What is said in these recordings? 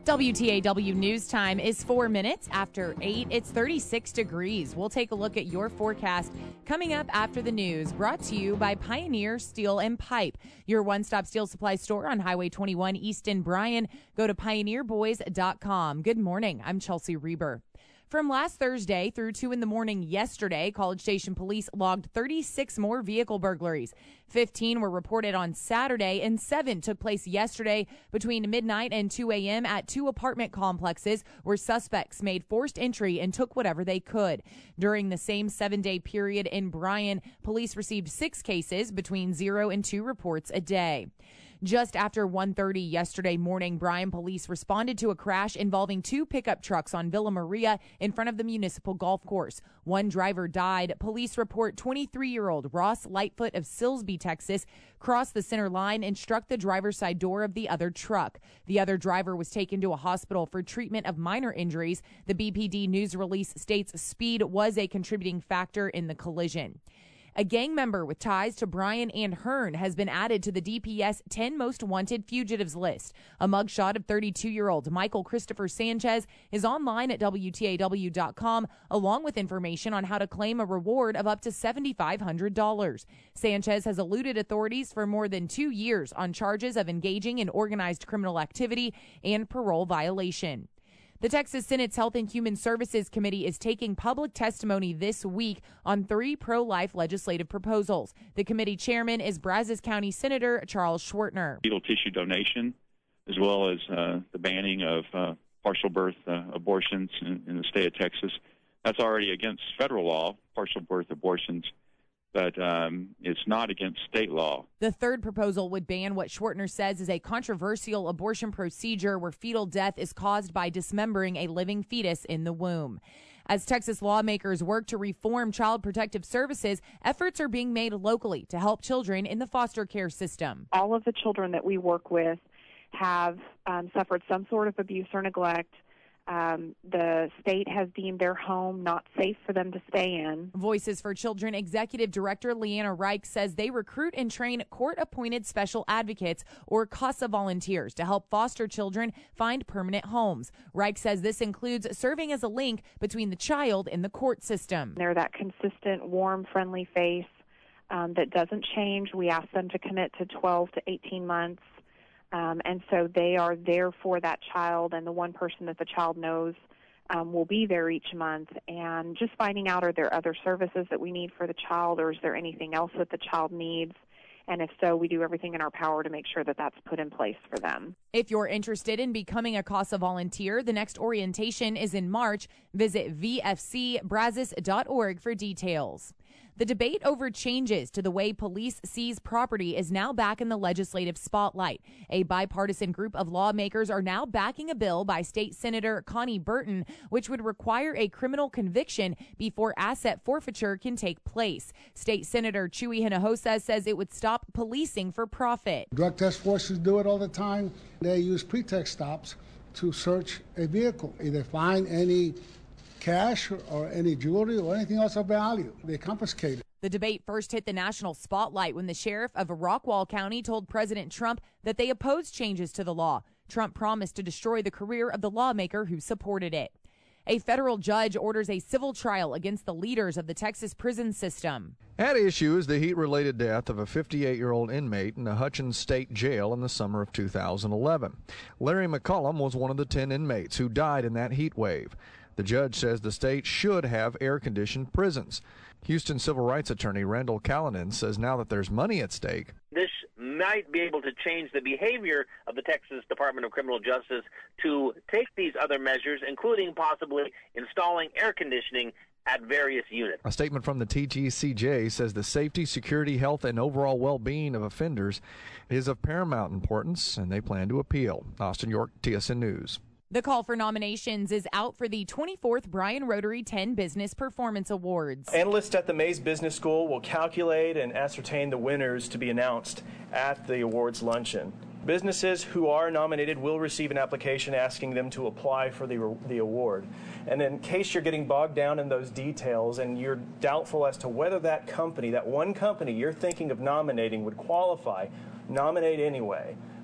WTAW News Time is 4 minutes after 8. It's 36 degrees. We'll take a look at your forecast coming up after the news, brought to you by Pioneer Steel and Pipe, your one-stop steel supply store on Highway 21 East in Bryan. Go to pioneerboys.com. Good morning. I'm Chelsea Reber. From last Thursday through 2 in the morning yesterday, College Station police logged 36 more vehicle burglaries. 15 were reported on Saturday, and 7 took place yesterday between midnight and 2 a.m. at 2 apartment complexes where suspects made forced entry and took whatever they could. During the same 7-day period in Bryan, police received 6 cases between 0 and 2 reports a day. Just after 1:30 yesterday morning, Bryan police responded to a crash involving 2 pickup trucks on Villa Maria in front of the municipal golf course. One driver died. Police report 23-year-old Ross Lightfoot of Silsbee, Texas, crossed the center line and struck the driver's side door of the other truck. The other driver was taken to a hospital for treatment of minor injuries. The BPD news release states speed was a contributing factor in the collision. A gang member with ties to Bryan and Hearn has been added to the DPS 10 Most Wanted Fugitives list. A mugshot of 32-year-old Michael Christopher Sanchez is online at WTAW.com, along with information on how to claim a reward of up to $7,500. Sanchez has eluded authorities for more than 2 years on charges of engaging in organized criminal activity and parole violation. The Texas Senate's Health and Human Services Committee is taking public testimony this week on 3 pro-life legislative proposals. The committee chairman is Brazos County Senator Charles Schwertner. Fetal tissue donation, as well as the banning of partial birth abortions in the state of Texas. That's already against federal law, partial birth abortions, but it's not against state law. The third proposal would ban what Schwertner says is a controversial abortion procedure where fetal death is caused by dismembering a living fetus in the womb. As Texas lawmakers work to reform child protective services, efforts are being made locally to help children in the foster care system. All of the children that we work with have suffered some sort of abuse or neglect. The state has deemed their home not safe for them to stay in. Voices for Children Executive Director Leanna Reich says they recruit and train court-appointed special advocates or CASA volunteers to help foster children find permanent homes. Reich says this includes serving as a link between the child and the court system. They're that consistent, warm, friendly face that doesn't change. We ask them to commit to 12 to 18 months. And so they are there for that child, and the one person that the child knows will be there each month. And just finding out, are there other services that we need for the child, or is there anything else that the child needs? And if so, we do everything in our power to make sure that that's put in place for them. If you're interested in becoming a CASA volunteer, the next orientation is in March. Visit vfcbrazos.org for details. The debate over changes to the way police seize property is now back in the legislative spotlight. A bipartisan group of lawmakers are now backing a bill by State Senator Connie Burton, which would require a criminal conviction before asset forfeiture can take place. State Senator Chuy Hinojosa says it would stop policing for profit. Drug task forces do it all the time. They use pretext stops to search a vehicle, either find any cash or any jewelry or anything else of value. They confiscate it. The debate first hit the national spotlight when the sheriff of Rockwall County told President Trump that they opposed changes to the law. Trump promised to destroy the career of the lawmaker who supported it. A federal judge orders a civil trial against the leaders of the Texas prison system. At issue is the heat-related death of a 58-year-old inmate in the Hutchins State Jail in the summer of 2011. Larry McCollum was one of the 10 inmates who died in that heat wave. The judge says the state should have air-conditioned prisons. Houston civil rights attorney Randall Callanan says now that there's money at stake, this might be able to change the behavior of the Texas Department of Criminal Justice to take these other measures, including possibly installing air conditioning at various units. A statement from the TGCJ says the safety, security, health, and overall well-being of offenders is of paramount importance, and they plan to appeal. Austin York, TSN News. The call for nominations is out for the 24th Bryan Rotary 10 Business Performance Awards. Analysts at the Mays Business School will calculate and ascertain the winners to be announced at the awards luncheon. Businesses who are nominated will receive an application asking them to apply for the award. And in case you're getting bogged down in those details and you're doubtful as to whether that company, that one company you're thinking of nominating would qualify, nominate anyway.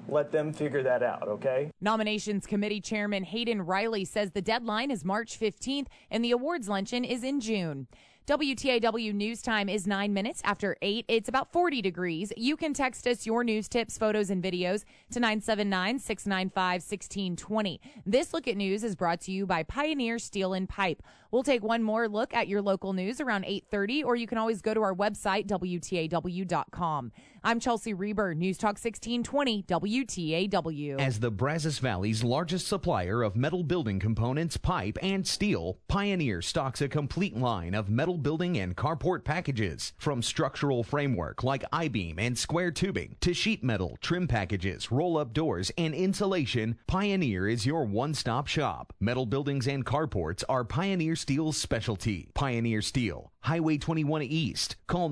let them figure that out, okay? Nominations Committee Chairman Hayden Riley says the deadline is March 15th and the awards luncheon is in June. WTAW News Time is 9 minutes after 8. It's about 40 degrees. You can text us your news tips, photos, and videos to 979-695-1620. This Look at News is brought to you by Pioneer Steel and Pipe. We'll take one more look at your local news around 8:30, or you can always go to our website, WTAW.com. I'm Chelsea Reber, News Talk 1620, WTAW. As the Brazos Valley's largest supplier of metal building components, pipe, and steel, Pioneer stocks a complete line of metal building and carport packages. From structural framework like I-beam and square tubing to sheet metal, trim packages, roll-up doors, and insulation, Pioneer is your one-stop shop. Metal buildings and carports are Pioneer Steel's specialty. Pioneer Steel, Highway 21 East. Call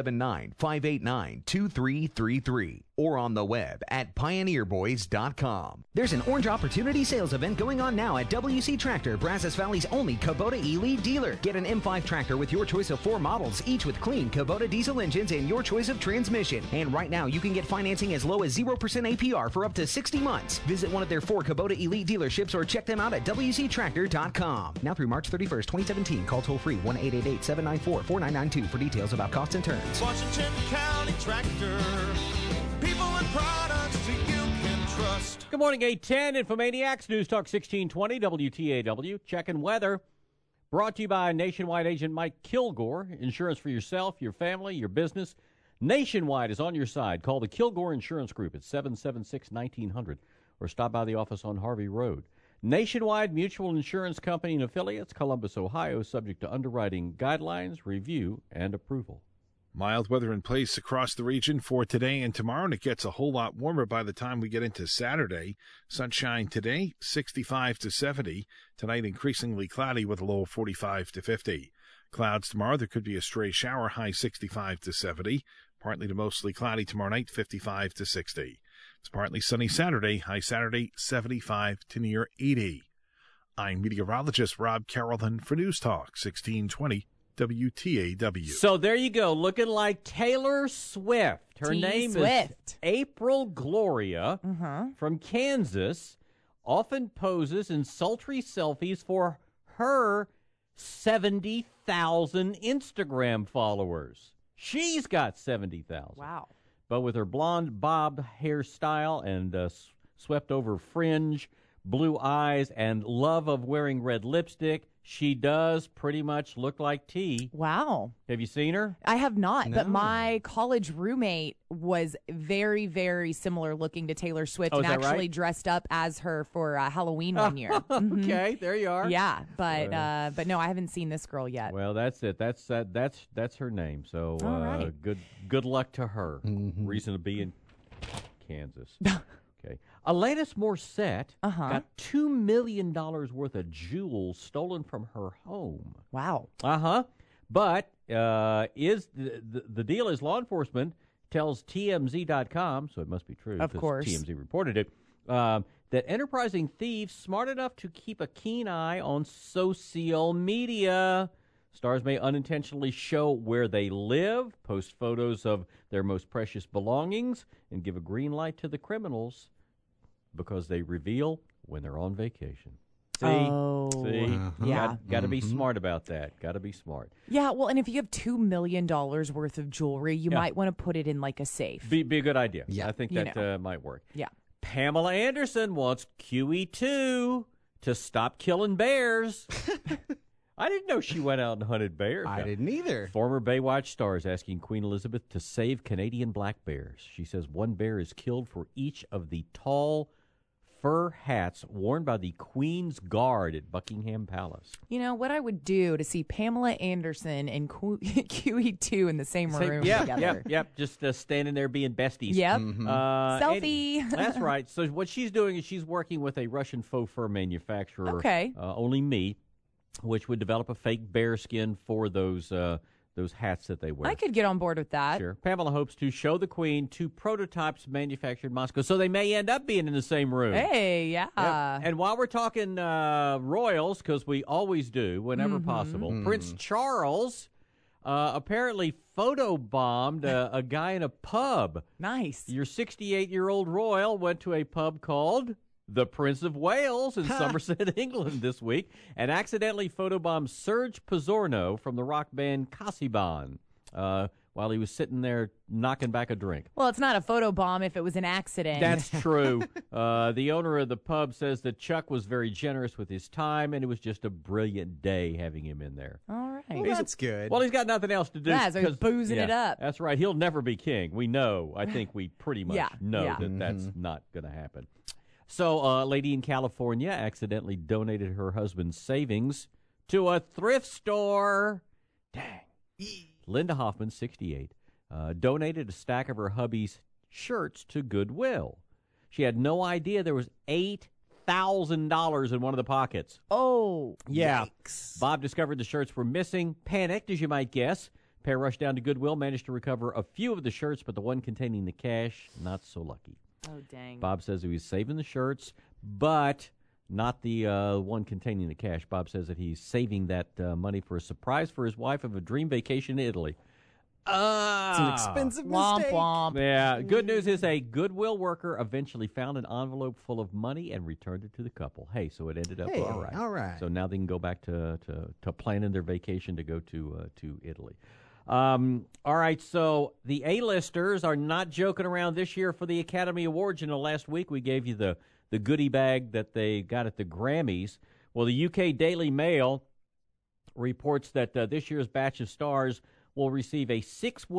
979-589-2333 or on the web at pioneerboys.com. There's an orange opportunity sales event going on now at WC Tractor, Brazos Valley's only Kubota E-Lead dealer. Get an M5 tractor with your choice of 4 models, each with clean Kubota diesel engines and your choice of transmission. And right now, you can get financing as low as 0% APR for up to 60 months. Visit one of their 4 Kubota Elite dealerships or check them out at WCTractor.com. Now through March 31st, 2017, call toll-free 1-888-794-4992 for details about costs and terms. Washington County Tractor. People and products that you can trust. Good morning, 810 Infomaniacs, News Talk 1620, WTAW. Checking weather. Brought to you by Nationwide agent Mike Kilgore. Insurance for yourself, your family, your business. Nationwide is on your side. Call the Kilgore Insurance Group at 776-1900 or stop by the office on Harvey Road. Nationwide Mutual Insurance Company and Affiliates, Columbus, Ohio, subject to underwriting guidelines, review, and approval. Mild weather in place across the region for today and tomorrow, and it gets a whole lot warmer by the time we get into Saturday. Sunshine today, 65 to 70. Tonight, increasingly cloudy with a low of 45 to 50. Clouds tomorrow. There could be a stray shower, high 65 to 70. Partly to mostly cloudy tomorrow night, 55 to 60. It's partly sunny Saturday, high Saturday, 75 to near 80. I'm meteorologist Rob Carrollton for News Talk 1620 WTAW. So there you go, looking like Taylor Swift. Her name is April Gloria from Kansas. Often poses in sultry selfies for her 70,000 Instagram followers. She's got 70,000. Wow. But with her blonde bob hairstyle and swept over fringe, blue eyes, and love of wearing red lipstick, she does pretty much look like T. Wow. Have you seen her? I have not, No. but my college roommate was very, very similar looking to Taylor Swift Oh, and is that actually right? dressed up as her for Halloween one year. Okay, there you are. Yeah, but no, I haven't seen this girl yet. Well, that's it. That's her name. So All right. good luck to her. Reason to be in Kansas. Okay. Alanis Morissette got $2 million worth of jewels stolen from her home. Wow. But is the deal is law enforcement tells TMZ.com, so it must be true. Of course. TMZ reported it, that enterprising thieves smart enough to keep a keen eye on social media. Stars may unintentionally show where they live, post photos of their most precious belongings, and give a green light to the criminals because they reveal when they're on vacation. See? Yeah. Got to be smart about that. Got to be smart. Yeah, well, and if you have $2 million worth of jewelry, you might want to put it in like a safe. Be a good idea. Yeah. I think You that know. might work. Yeah. Pamela Anderson wants QE2 to stop killing bears. I didn't know she went out and hunted bears. I didn't either. Former Baywatch star is asking Queen Elizabeth to save Canadian black bears. She says one bear is killed for each of the tall fur hats worn by the Queen's Guard at Buckingham Palace. You know, what I would do to see Pamela Anderson and QE2 in the same room together. Yep. Just standing there being besties. Yep. Selfie. That's right. So what she's doing is she's working with a Russian faux fur manufacturer, Only Me, which would develop a fake bear skin for those hats that they wear. I could get on board with that. Sure. Pamela hopes to show the Queen 2 prototypes manufactured in Moscow, so they may end up being in the same room. Hey, yeah. Yep. And while we're talking royals, because we always do whenever possible, Prince Charles apparently photobombed a guy in a pub. Nice. Your 68-year-old royal went to a pub called the Prince of Wales in Somerset, England this week, and accidentally photobombed Serge Pizzorno from the rock band Cassiban while he was sitting there knocking back a drink. Well, it's not a photo bomb if it was an accident. That's true. The owner of the pub says that Chuck was very generous with his time, and it was just a brilliant day having him in there. All right. Well, that's good. Well, he's got nothing else to do. Yeah, so he's boozing it up. That's right. He'll never be king. We know. I think we pretty much know that that's not going to happen. So a lady in California accidentally donated her husband's savings to a thrift store. Dang. Linda Hoffman, 68, donated a stack of her hubby's shirts to Goodwill. She had no idea there was $8,000 in one of the pockets. Oh. Yeah. Yikes. Bob discovered the shirts were missing, panicked, as you might guess. Pair rushed down to Goodwill, managed to recover a few of the shirts, but the one containing the cash, not so lucky. Oh, dang. Bob says he was saving the shirts, but not the one containing the cash. Bob says that he's saving that money for a surprise for his wife of a dream vacation to Italy. It's an expensive Womp mistake. womp. Yeah, good news is a Goodwill worker eventually found an envelope full of money and returned it to the couple. Hey, so it ended up all right. All right. So now they can go back to planning their vacation to go to Italy. All right, so the A-listers are not joking around this year for the Academy Awards. You know, last week we gave you the goodie bag that they got at the Grammys. Well, the UK Daily Mail reports that this year's batch of stars will receive a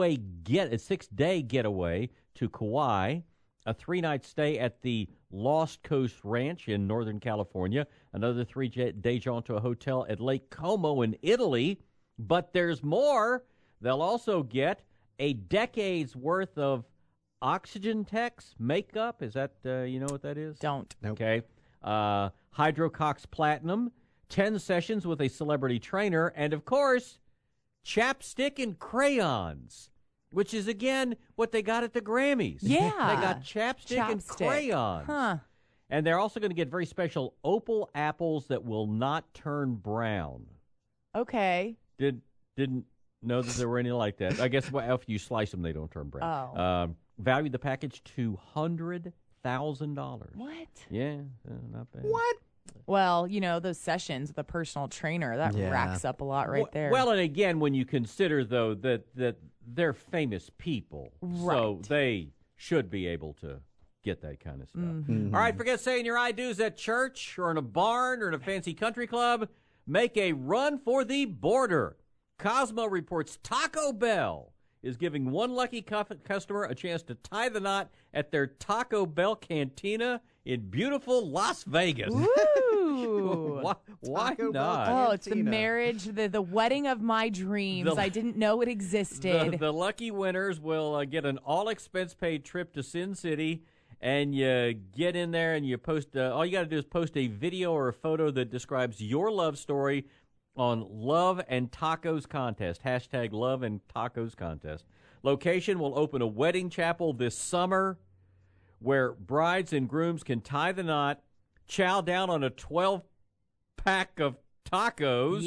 six-day getaway to Kauai, a 3-night stay at the Lost Coast Ranch in Northern California, another 3-day jaunt to a hotel at Lake Como in Italy. But there's more. They'll also get a decade's worth of Oxygen Tex makeup. Is that, you know what that is? Don't. Nope. Okay. Hydrocox Platinum, 10 sessions with a celebrity trainer, and, of course, chapstick and crayons, which is, again, what they got at the Grammys. Yeah. They got chapstick and crayons. Huh. And they're also going to get very special opal apples that will not turn brown. Okay. Didn't know that there were any like that. I guess if you slice them, they don't turn brown. Oh. Valued the package $200,000. What? Yeah, not bad. What? Well, you know, those sessions with a personal trainer, that racks up a lot right there. Well, and again, when you consider, though, that they're famous people, so they should be able to get that kind of stuff. Mm-hmm. All right, forget saying your I do's at church or in a barn or in a fancy country club. Make a run for the border. Cosmo reports Taco Bell is giving one lucky customer a chance to tie the knot at their Taco Bell Cantina in beautiful Las Vegas. Woo! Why Taco not? Bell Oh, it's the marriage, the wedding of my dreams. I didn't know it existed. The lucky winners will get an all-expense-paid trip to Sin City, and you get in there and you post. All you got to do is post a video or a photo that describes your love story on Love and Tacos Contest, hashtag Love and Tacos Contest. Location will open a wedding chapel this summer where brides and grooms can tie the knot, chow down on a 12-pack of tacos,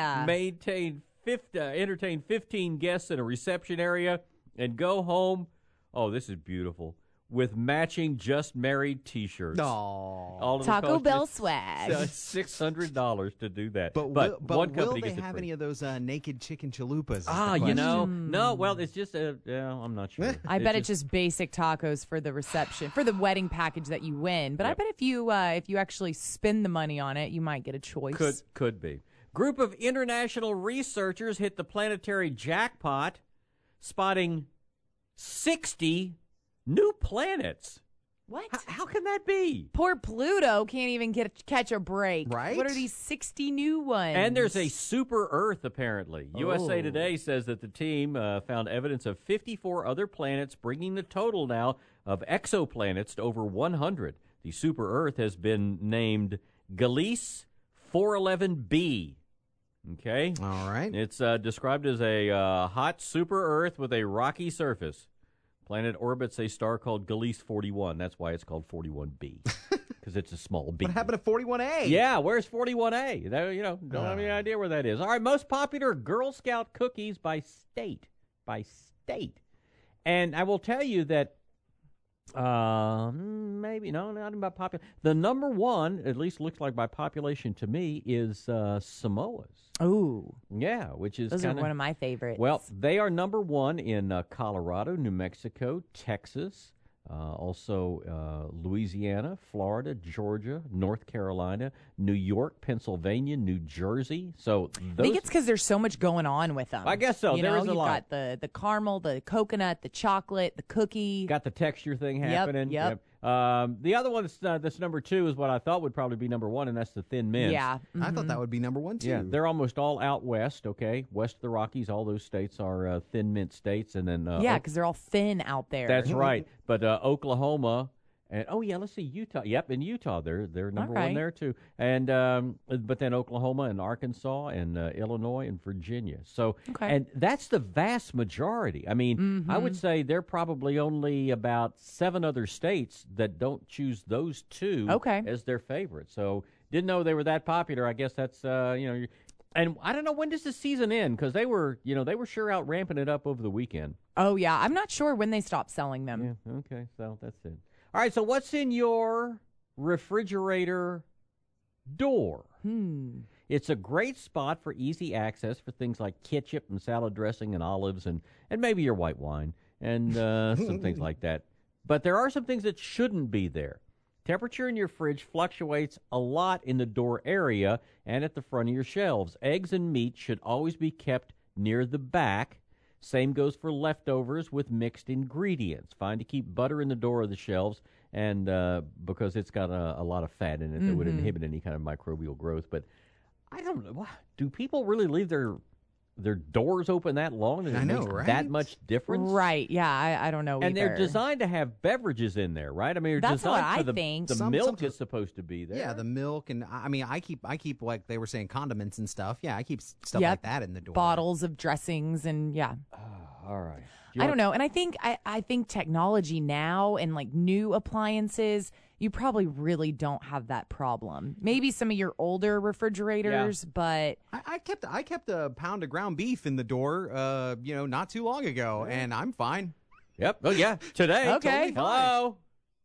entertain 15 guests in a reception area, and go home, oh, this is beautiful, with matching Just Married T-shirts. Aww. Taco Bell swag. $600 to do that. But one company will they gets it have free. any of those naked chicken chalupas? You know, no. Well, it's just I'm not sure. I bet it's just basic tacos for the reception, for the wedding package that you win. But I bet if you actually spend the money on it, you might get a choice. Could be. Group of international researchers hit the planetary jackpot, spotting 60 new planets. What? How can that be? Poor Pluto can't even catch a break. Right? What are these 60 new ones? And there's a super Earth, apparently. USA Today says that the team found evidence of 54 other planets, bringing the total now of exoplanets to over 100. The super Earth has been named Gliese 411b. Okay? All right. It's described as a hot super Earth with a rocky surface. Planet orbits a star called Gliese 41. That's why it's called 41b, because it's a small B. What happened to 41A? Yeah, where's 41A? Don't have any idea where that is. All right, most popular Girl Scout cookies by state. And I will tell you that maybe, no, not about popular. The number one, at least looks like by population to me, is Samoa's. Ooh. Yeah, which is those are one of my favorites. Well, they are number one in Colorado, New Mexico, Texas, also Louisiana, Florida, Georgia, North Carolina, New York, Pennsylvania, New Jersey. So I think it's because there's so much going on with them. I guess so. There is a you've lot. got the caramel, the coconut, the chocolate, the cookie. Got the texture thing happening. Yep. The other one that's number two is what I thought would probably be number one, and that's the Thin Mints. Yeah. Mm-hmm. I thought that would be number one, too. Yeah, they're almost all out west, okay? West of the Rockies, all those states are Thin Mint states. And then because they're all thin out there. That's right. But Oklahoma, and let's see, Utah. Yep, in Utah, they're number one there, too. And but then Oklahoma and Arkansas and Illinois and Virginia. So, and that's the vast majority. I mean, I would say there are probably only about 7 other states that don't choose those two as their favorite. So, didn't know they were that popular. I guess that's, and I don't know, when does the season end? Because they were sure out ramping it up over the weekend. Oh, yeah. I'm not sure when they stopped selling them. Yeah, okay. So, that's it. All right, so what's in your refrigerator door? It's a great spot for easy access for things like ketchup and salad dressing and olives and maybe your white wine and some things like that. But there are some things that shouldn't be there. Temperature in your fridge fluctuates a lot in the door area and at the front of your shelves. Eggs and meat should always be kept near the back. Same goes for leftovers with mixed ingredients. Fine to keep butter in the door of the shelves, and because it's got a lot of fat in it that would inhibit any kind of microbial growth. But I don't know. Do people really leave their doors open that long? Does it make that much difference? Right. Yeah, I don't know. And they're designed to have beverages in there, right? I mean, that's designed what for I the, think. The milk is supposed to be there. Yeah, the milk, and I mean, I keep like they were saying, condiments and stuff. Yeah, I keep stuff like that in the door. Bottles of dressings and all right. I don't know. And I think technology now and like new appliances, you probably really don't have that problem. Maybe some of your older refrigerators, but I kept a pound of ground beef in the door, not too long ago, and I'm fine. Yep. Oh yeah. Today. Okay. Totally. Hello.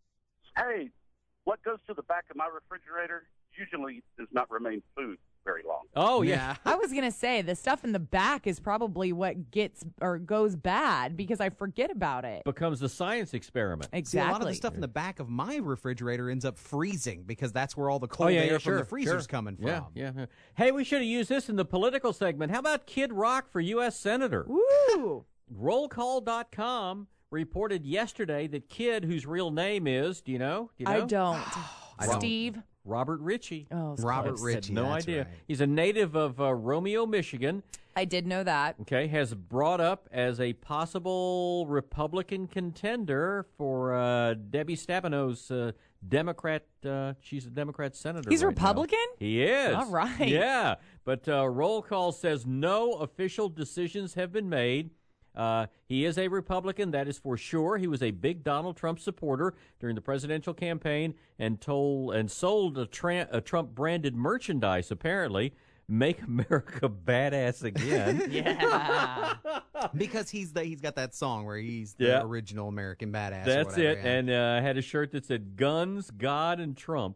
Hey, what goes to the back of my refrigerator usually does not remain food very long. Oh, yeah. I was going to say the stuff in the back is probably what gets or goes bad because I forget about it. Becomes a science experiment. Exactly. See, a lot of the stuff in the back of my refrigerator ends up freezing because that's where all the cold air from the freezer's coming from. Yeah. Hey, we should have used this in the political segment. How about Kid Rock for U.S. Senator? Woo! Rollcall.com reported yesterday that Kid, whose real name is, do you know? I don't. Steve? Robert Ritchie. Oh, Robert Ritchie. No that's idea. Right. He's a native of Romeo, Michigan. I did know that. Okay, has brought up as a possible Republican contender for Debbie Stabinov's Democrat. She's a Democrat senator. He's right Republican? Now. He is. All right. Yeah, but roll call says no official decisions have been made. He is a Republican, that is for sure. He was a big Donald Trump supporter during the presidential campaign and sold a Trump-branded merchandise, apparently. Make America badass again. Yeah. Because he's got that song where he's the original American badass. That's or whatever, it. And had a shirt that said Guns, God, and Trump.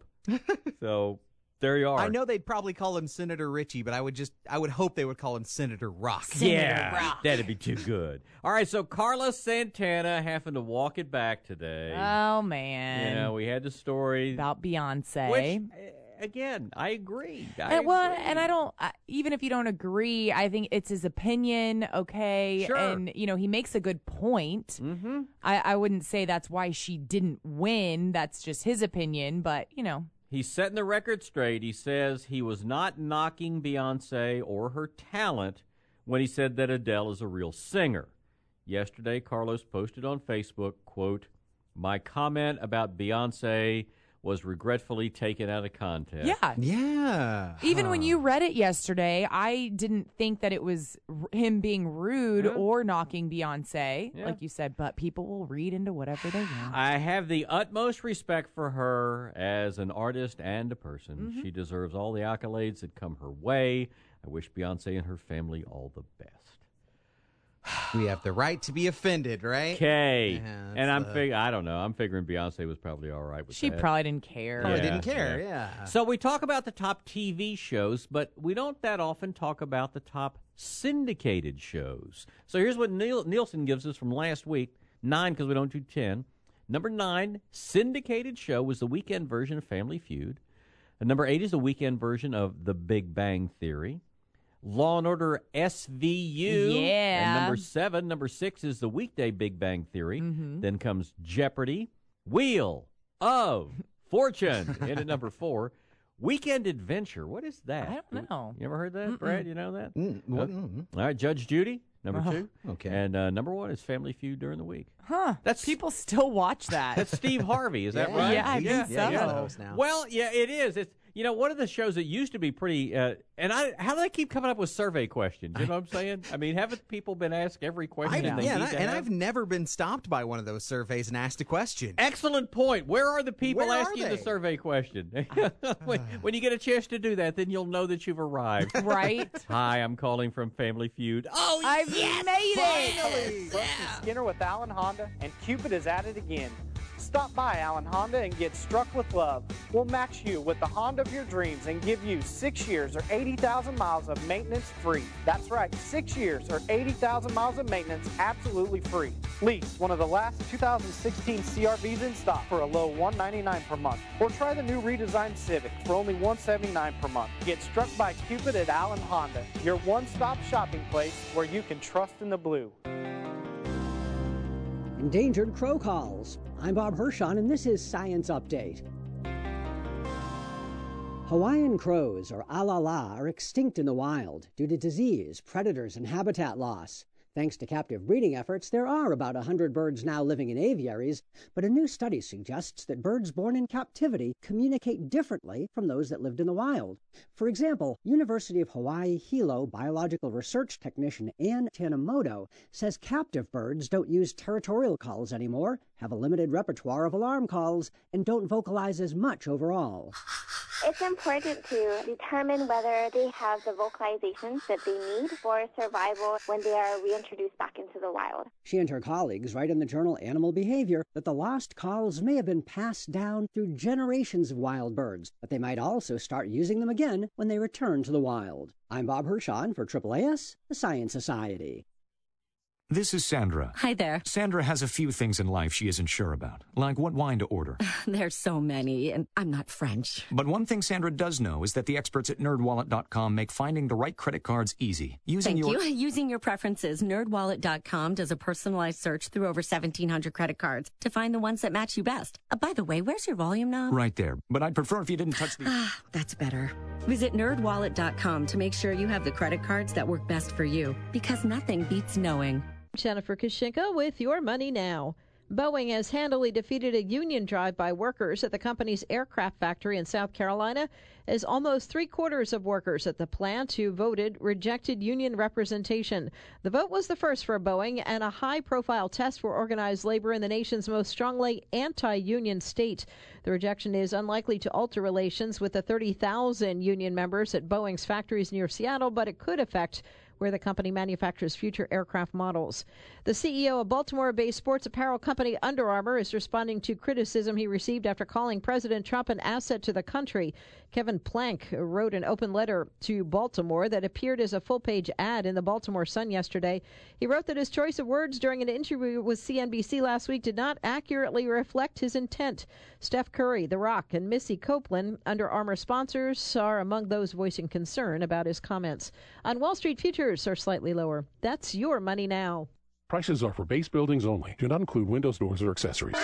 So there you are. I know they'd probably call him Senator Ritchie, but I would hope they would call him Senator Rock. Rock. That'd be too good. All right, so Carlos Santana having to walk it back today. Oh, man. We had the story about Beyonce. Which, again, I agree. And I don't, even if you don't agree, I think it's his opinion, okay? Sure. And, he makes a good point. Mm-hmm. I wouldn't say that's why she didn't win. That's just his opinion, but, He's setting the record straight. He says he was not knocking Beyonce or her talent when he said that Adele is a real singer. Yesterday, Carlos posted on Facebook, quote, "My comment about Beyonce was regretfully taken out of context. Yeah. Yeah. Even when you read it yesterday, I didn't think that it was him being rude or knocking Beyonce, like you said, but people will read into whatever they want. I have the utmost respect for her as an artist and a person. She deserves all the accolades that come her way. I wish Beyonce and her family all the best. We have the right to be offended, right? Okay. And I don't know. I'm figuring Beyonce was probably all right with She that. probably didn't care. Probably didn't care, yeah. So we talk about the top TV shows, but we don't that often talk about the top syndicated shows. So here's what Nielsen gives us from last week. 9, because we don't do 10. Number 9, syndicated show was the weekend version of Family Feud. And number 8 is the weekend version of The Big Bang Theory. Law and Order SVU. Yeah. And number 6 is the weekday Big Bang Theory. Then comes Jeopardy, Wheel of Fortune. And at number 4, Weekend Adventure. What is that? I don't know. You ever heard that, Brad? You know that? All right, Judge Judy, number 2. Okay. And number 1 is Family Feud during the week. That's people still watch that. That's Steve Harvey, is that right? Yeah, I think so. Yeah, host now. Well, yeah, it is. It's one of the shows that used to be pretty. How do they keep coming up with survey questions? You know what I'm saying? I mean, haven't people been asked every question? I've never been stopped by one of those surveys and asked a question. Excellent point. Where are the people asking the survey question? when you get a chance to do that, then you'll know that you've arrived. Right. Hi, I'm calling from Family Feud. Oh, I've made it. Skinner with Allen Honda, and Cupid is at it again. Stop by Allen Honda and get struck with love. We'll match you with the Honda of your dreams and give you 6 years or 80,000 miles of maintenance free. That's right, 6 years or 80,000 miles of maintenance absolutely free. Lease one of the last 2016 CRVs in stock for a low $199 per month. Or try the new redesigned Civic for only $179 per month. Get struck by Cupid at Allen Honda, your one-stop shopping place where you can trust in the blue. Endangered crow calls. I'm Bob Hirschon, and this is Science Update. Hawaiian crows, or alala, are extinct in the wild due to disease, predators, and habitat loss. Thanks to captive breeding efforts, there are about 100 birds now living in aviaries, but a new study suggests that birds born in captivity communicate differently from those that lived in the wild. For example, University of Hawaii Hilo biological research technician Ann Tanimoto says captive birds don't use territorial calls anymore, have a limited repertoire of alarm calls, and don't vocalize as much overall. It's important to determine whether they have the vocalizations that they need for survival when they are reintroduced back into the wild. She and her colleagues write in the journal Animal Behavior that the lost calls may have been passed down through generations of wild birds, but they might also start using them again when they return to the wild. I'm Bob Hirschon for AAAS, the Science Society. This is Sandra. Hi there. Sandra has a few things in life she isn't sure about, like what wine to order. There's so many, and I'm not French. But one thing Sandra does know is that the experts at NerdWallet.com make finding the right credit cards easy. Thank you. Using your preferences, NerdWallet.com does a personalized search through over 1,700 credit cards to find the ones that match you best. By the way, where's your volume knob? Right there. But I'd prefer if you didn't touch the... That's better. Visit NerdWallet.com to make sure you have the credit cards that work best for you, because nothing beats knowing. Jennifer Kushinka with Your Money Now. Boeing has handily defeated a union drive by workers at the company's aircraft factory in South Carolina, as almost 3/4 of workers at the plant who voted rejected union representation. The vote was the first for Boeing and a high-profile test for organized labor in the nation's most strongly anti-union state. The rejection is unlikely to alter relations with the 30,000 union members at Boeing's factories near Seattle, but it could affect where the company manufactures future aircraft models. The CEO of Baltimore-based sports apparel company Under Armour is responding to criticism he received after calling President Trump an asset to the country. Kevin Plank wrote an open letter to Baltimore that appeared as a full-page ad in the Baltimore Sun yesterday. He wrote that his choice of words during an interview with CNBC last week did not accurately reflect his intent. Steph Curry, The Rock, and Missy Copeland, Under Armour sponsors, are among those voicing concern about his comments. On Wall Street, futures are slightly lower. That's Your Money Now. Prices are for base buildings only. Do not include windows, doors, or accessories.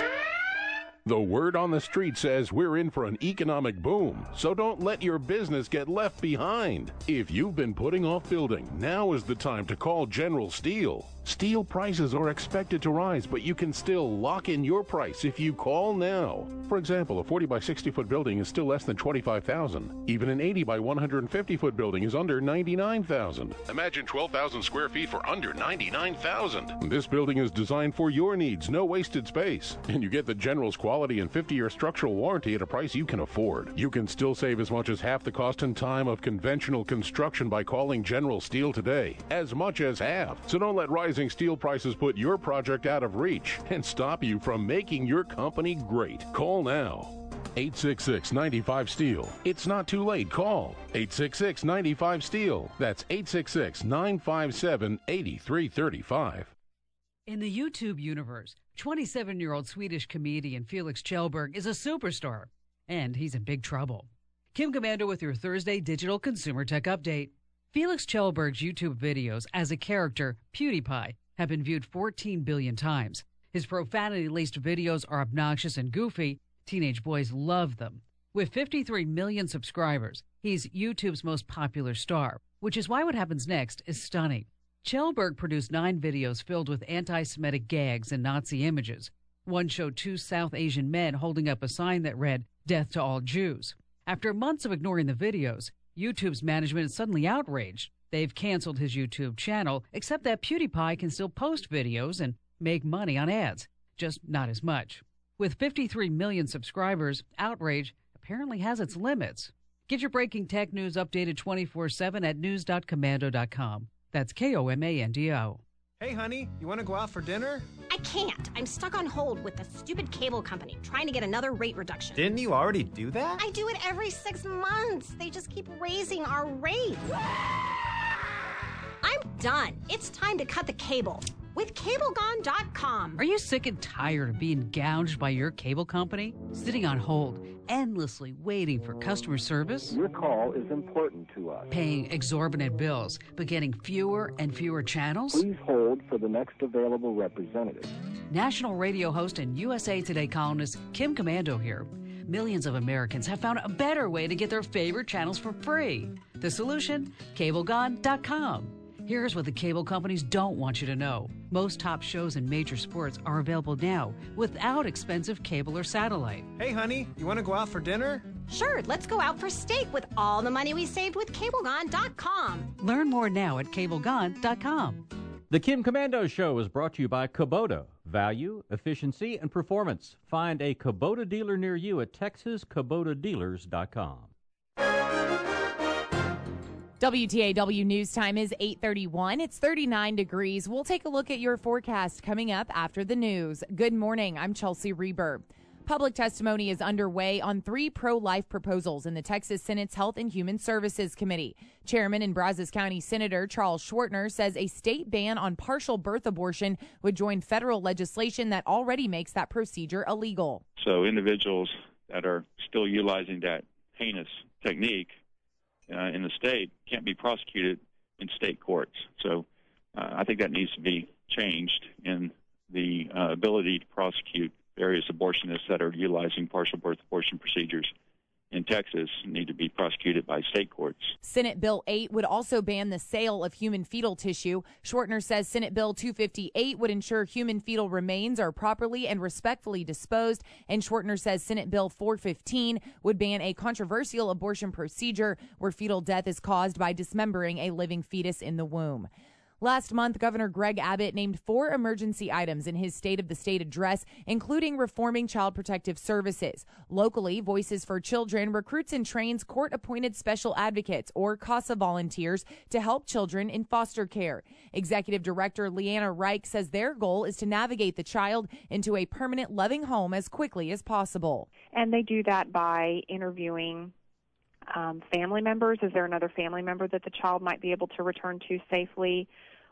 The word on the street says we're in for an economic boom, so don't let your business get left behind. If you've been putting off building, now is the time to call General Steel. Steel prices are expected to rise, but you can still lock in your price if you call now. For example, a 40 by 60 foot building is still less than $25,000. Even an 80 by 150 foot building is under $99,000. Imagine 12,000 square feet for under $99,000. This building is designed for your needs, no wasted space. And you get the General's quality and 50-year structural warranty at a price you can afford. You can still save as much as half the cost and time of conventional construction by calling General Steel today. As much as half. So don't let rising steel prices put your project out of reach and stop you from making your company great. Call now. 866-95-STEEL. It's not too late. Call 866-95-STEEL. That's 866-957-8335. In the YouTube universe, 27-year-old Swedish comedian Felix Kjellberg is a superstar, and he's in big trouble. Kim Komando with your Thursday Digital Consumer Tech Update. Felix Kjellberg's YouTube videos as a character, PewDiePie, have been viewed 14 billion times. His profanity-laced videos are obnoxious and goofy. Teenage boys love them. With 53 million subscribers, he's YouTube's most popular star, which is why what happens next is stunning. Kjellberg produced 9 videos filled with anti-Semitic gags and Nazi images. One showed 2 South Asian men holding up a sign that read, "Death to all Jews." After months of ignoring the videos, YouTube's management is suddenly outraged. They've canceled his YouTube channel, except that PewDiePie can still post videos and make money on ads, just not as much. With 53 million subscribers, outrage apparently has its limits. Get your breaking tech news updated 24/7 at news.komando.com. That's KOMANDO. Hey, honey, you want to go out for dinner? I can't. I'm stuck on hold with the stupid cable company trying to get another rate reduction. Didn't you already do that? I do it every 6 months. They just keep raising our rates. I'm done. It's time to cut the cable with CableGone.com. Are you sick and tired of being gouged by your cable company? Sitting on hold, endlessly waiting for customer service? Your call is important to us. Paying exorbitant bills, but getting fewer and fewer channels? Please hold for the next available representative. National radio host and USA Today columnist Kim Komando here. Millions of Americans have found a better way to get their favorite channels for free. The solution? CableGone.com. Here's what the cable companies don't want you to know. Most top shows and major sports are available now without expensive cable or satellite. Hey, honey, you want to go out for dinner? Sure, let's go out for steak with all the money we saved with CableGone.com. Learn more now at CableGone.com. The Kim Komando Show is brought to you by Kubota. Value, efficiency, and performance. Find a Kubota dealer near you at TexasKubotaDealers.com. WTAW News Time is 8:31. It's 39 degrees. We'll take a look at your forecast coming up after the news. Good morning. I'm Chelsea Reber. Public testimony is underway on 3 pro-life proposals in the Texas Senate's Health and Human Services Committee. Chairman and Brazos County Senator Charles Schwartner says a state ban on partial birth abortion would join federal legislation that already makes that procedure illegal. So individuals that are still utilizing that heinous technique in the state can't be prosecuted in state courts. So I think that needs to be changed in the ability to prosecute various abortionists that are utilizing partial birth abortion procedures in Texas need to be prosecuted by state courts. Senate Bill 8 would also ban the sale of human fetal tissue. Schwartner says Senate Bill 258 would ensure human fetal remains are properly and respectfully disposed, and Schwartner says Senate Bill 415 would ban a controversial abortion procedure where fetal death is caused by dismembering a living fetus in the womb. Last month, Governor Greg Abbott named 4 emergency items in his State of the State address, including reforming Child Protective Services. Locally, Voices for Children recruits and trains court-appointed special advocates, or CASA volunteers, to help children in foster care. Executive Director Leanna Reich says their goal is to navigate the child into a permanent, loving home as quickly as possible. And they do that by interviewing family members. Is there another family member that the child might be able to return to safely?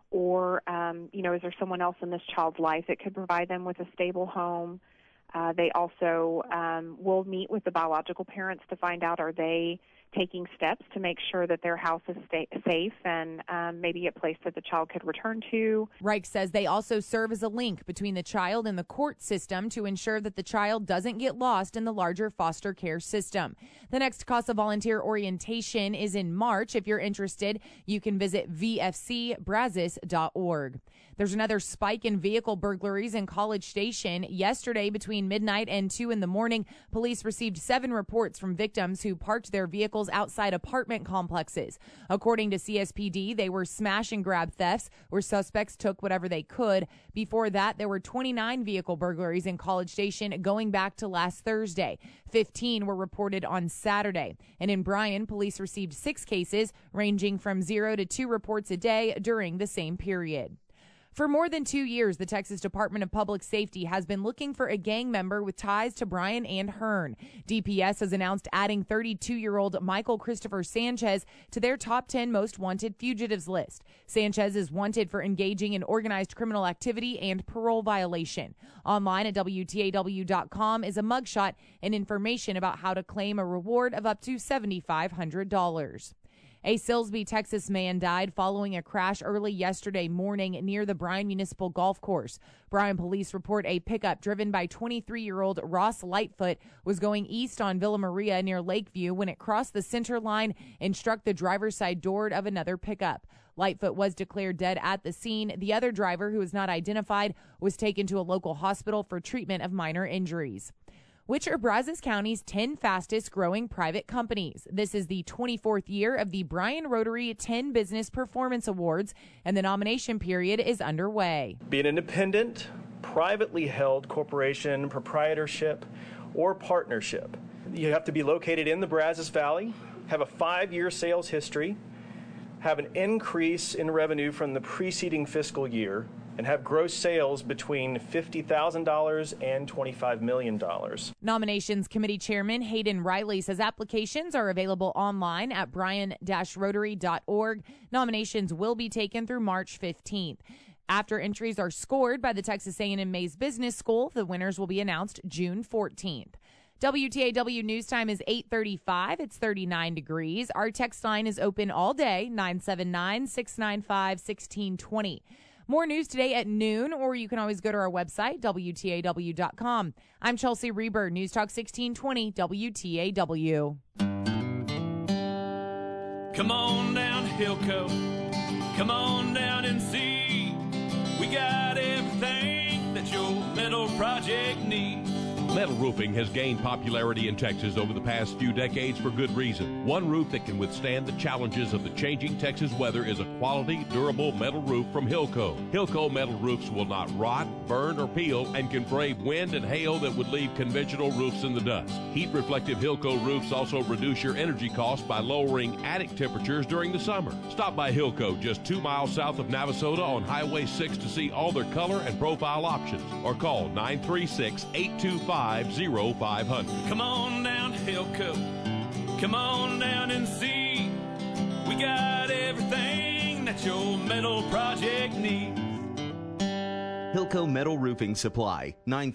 Or, is there someone else in this child's life that could provide them with a stable home? They also will meet with the biological parents to find out, are they taking steps to make sure that their house is safe and maybe a place that the child could return to. Reich says they also serve as a link between the child and the court system to ensure that the child doesn't get lost in the larger foster care system. The next CASA volunteer orientation is in March. If you're interested, you can visit vfcbrazos.org. There's another spike in vehicle burglaries in College Station. Yesterday, between midnight and 2 in the morning, police received 7 reports from victims who parked their vehicles outside apartment complexes. According to CSPD, they were smash and grab thefts where suspects took whatever they could. Before that, there were 29 vehicle burglaries in College Station going back to last Thursday. 15 were reported on Saturday. And in Bryan, police received 6 cases, ranging from 0 to 2 reports a day during the same period. For more than 2 years, the Texas Department of Public Safety has been looking for a gang member with ties to Bryan and Hearn. DPS has announced adding 32-year-old Michael Christopher Sanchez to their top 10 most wanted fugitives list. Sanchez is wanted for engaging in organized criminal activity and parole violation. Online at WTAW.com is a mugshot and information about how to claim a reward of up to $7,500. A Silsbee, Texas man died following a crash early yesterday morning near the Bryan Municipal Golf Course. Bryan police report a pickup driven by 23-year-old Ross Lightfoot was going east on Villa Maria near Lakeview when it crossed the center line and struck the driver's side door of another pickup. Lightfoot was declared dead at the scene. The other driver, who was not identified, was taken to a local hospital for treatment of minor injuries. Which are Brazos County's 10 fastest growing private companies? This is the 24th year of the Bryan Rotary 10 Business Performance Awards, and the nomination period is underway. Be an independent, privately held corporation, proprietorship, or partnership. You have to be located in the Brazos Valley, have a 5-year sales history, have an increase in revenue from the preceding fiscal year, and have gross sales between $50,000 and $25 million. Nominations Committee Chairman Hayden Riley says applications are available online at bryan-rotary.org. Nominations will be taken through March 15th. After entries are scored by the Texas A&M Mays Business School, the winners will be announced June 14th. WTAW News Time is 8:35. It's 39 degrees. Our text line is open all day, 979-695-1620. More news today at noon, or you can always go to our website, WTAW.com. I'm Chelsea Reber, News Talk 1620, WTAW. Come on down to Hilco. Come on down and see. We got everything that your metal project needs. Metal roofing has gained popularity in Texas over the past few decades for good reason. One roof that can withstand the challenges of the changing Texas weather is a quality, durable metal roof from Hilco. Hilco metal roofs will not rot, burn, or peel and can brave wind and hail that would leave conventional roofs in the dust. Heat-reflective Hilco roofs also reduce your energy costs by lowering attic temperatures during the summer. Stop by Hilco just 2 miles south of Navasota on Highway 6 to see all their color and profile options, or call 936-825-0500. Come on down to Hilco. Come on down and see. We got everything that your metal project needs. Hilco Metal Roofing Supply,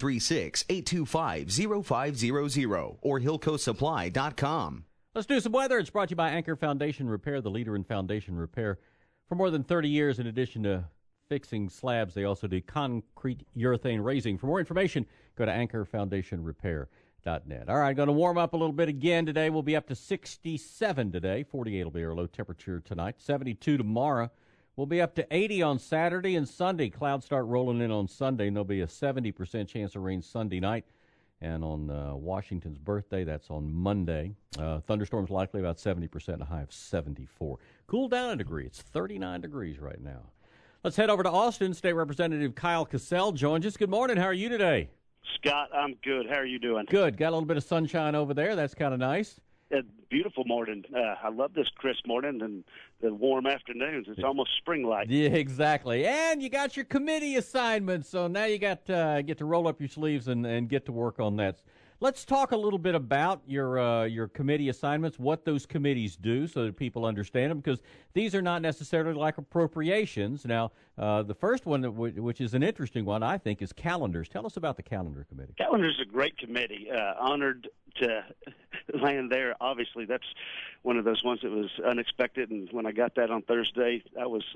936-825-0500 or HilcoSupply.com. Let's do some weather. It's brought to you by Anchor Foundation Repair, the leader in foundation repair. For more than 30 years, in addition to fixing slabs, they also do concrete urethane raising. For more information, go to anchorfoundationrepair.net. All right, going to warm up a little bit again today. We'll be up to 67 today. 48 will be our low temperature tonight. 72 tomorrow. We'll be up to 80 on Saturday and Sunday. Clouds start rolling in on Sunday, and there'll be a 70% chance of rain Sunday night. And on Washington's birthday, that's on Monday. Thunderstorms likely, about 70%, a high of 74. Cool down a degree. It's 39 degrees right now. Let's head over to Austin. State Representative Kyle Cassell joins us. Good morning. How are you today? Scott, I'm good. How are you doing? Good. Got a little bit of sunshine over there. That's kind of nice. Beautiful morning. I love this crisp morning and the warm afternoons. It's almost spring-like. Yeah, exactly. And you got your committee assignments, so now you got get to roll up your sleeves and get to work on that. Let's talk a little bit about your committee assignments, what those committees do so that people understand them, because these are not necessarily like appropriations. Now, the first one, which is an interesting one, I think, is calendars. Tell us about the calendar committee. Calendar's a great committee. Honored to land there. Obviously, that's one of those ones that was unexpected, and when I got that on Thursday, I was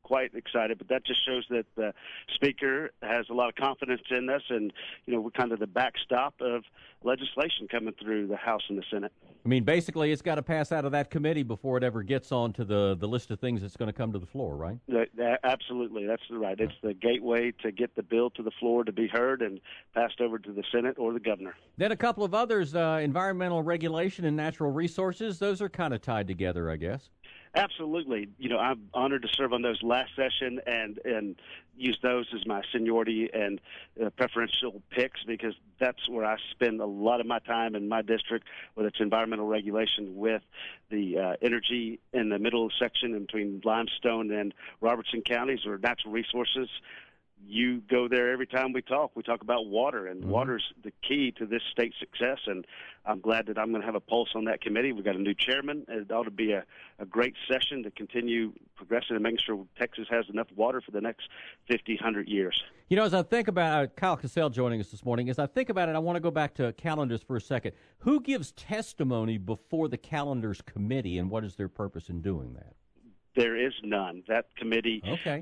quite excited, but that just shows that the Speaker has a lot of confidence in us, and, we're kind of the backstop of legislation coming through the House and the Senate. I mean, basically, it's got to pass out of that committee before it ever gets onto the list of things that's going to come to the floor, right? Absolutely. That's right. It's the gateway to get the bill to the floor to be heard and passed over to the Senate or the governor. Then a couple of others, environmental regulation and natural resources. Those are kind of tied together, I guess. Absolutely. I'm honored to serve on those last session and use those as my seniority and preferential picks, because that's where I spend a lot of my time in my district, whether it's environmental regulation with the energy in the middle section in between Limestone and Robertson counties, or natural resources. You go there every time we talk. We talk about water, and water's the key to this state's success, and I'm glad that I'm going to have a pulse on that committee. We've got a new chairman. It ought to be a great session to continue progressing and making sure Texas has enough water for the next 50, 100 years. As I think about Kyle Cassell joining us this morning, as I think about it, I want to go back to calendars for a second. Who gives testimony before the calendars committee, and what is their purpose in doing that? There is none. That committee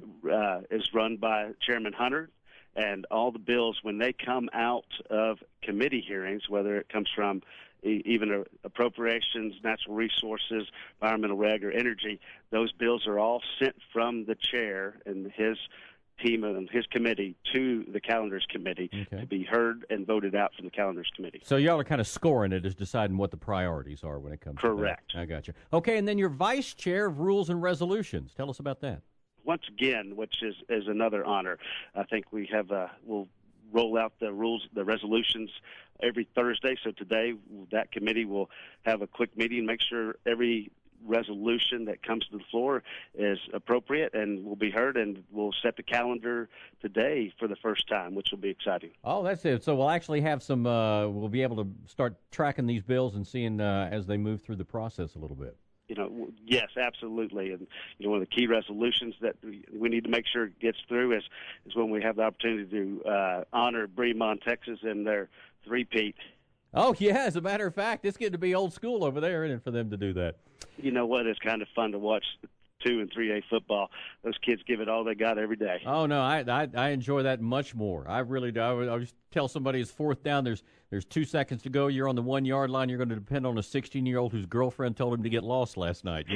is run by Chairman Hunter, and all the bills, when they come out of committee hearings, whether it comes from even appropriations, natural resources, environmental reg, or energy, those bills are all sent from the chair and his team and his committee to the calendars committee to be heard and voted out from the calendars committee. So y'all are kind of scoring it as deciding what the priorities are when it comes to that. I got you. Okay, and then you're vice chair of rules and resolutions. Tell us about that. Once again, which is another honor, I think we have we'll roll out the rules, the resolutions every Thursday. So today that committee will have a quick meeting, make sure every resolution that comes to the floor is appropriate and will be heard, and we'll set the calendar today for the first time, which will be exciting. Oh, that's it. So we'll actually have some, we'll be able to start tracking these bills and seeing as they move through the process a little bit. Yes, absolutely. And, one of the key resolutions that we need to make sure gets through is when we have the opportunity to honor Bremond, Texas, and their three-peat. Oh, yeah, as a matter of fact, it's getting to be old school over there, isn't it, for them to do that? You know what? It's kind of fun to watch 2 and 3A football. Those kids give it all they got every day. Oh, no, I enjoy that much more. I really do. I would tell somebody it's fourth down, there's 2 seconds to go, you're on the 1 yard line, you're going to depend on a 16-year-old whose girlfriend told him to get lost last night,